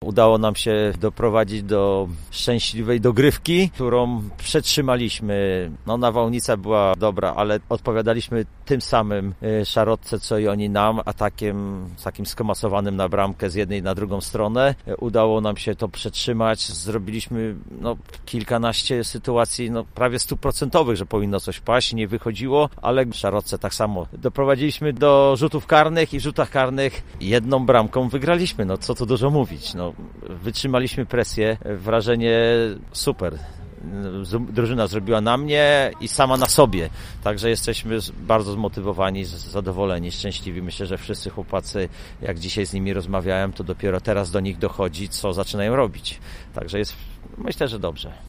Udało nam się doprowadzić do szczęśliwej dogrywki, którą przetrzymaliśmy. Nawałnica była dobra, ale odpowiadaliśmy tym samym Szarotce, co i oni nam, atakiem takim skomasowanym na bramkę z jednej na drugą stronę. Udało nam się to przetrzymać. Zrobiliśmy kilkanaście sytuacji prawie 100%, że powinno coś paść. Nie wychodziło, ale Szarotce tak samo. Doprowadziliśmy do rzutów karnych i w rzutach karnych jedną bramką wygraliśmy. Co tu dużo mówić. Wytrzymaliśmy presję. Wrażenie super. Drużyna zrobiła na mnie i sama na sobie. Także jesteśmy bardzo zmotywowani, zadowoleni, szczęśliwi. Myślę, że wszyscy chłopacy, jak dzisiaj z nimi rozmawiałem, to dopiero teraz do nich dochodzi, co zaczynają robić. Także myślę, że dobrze.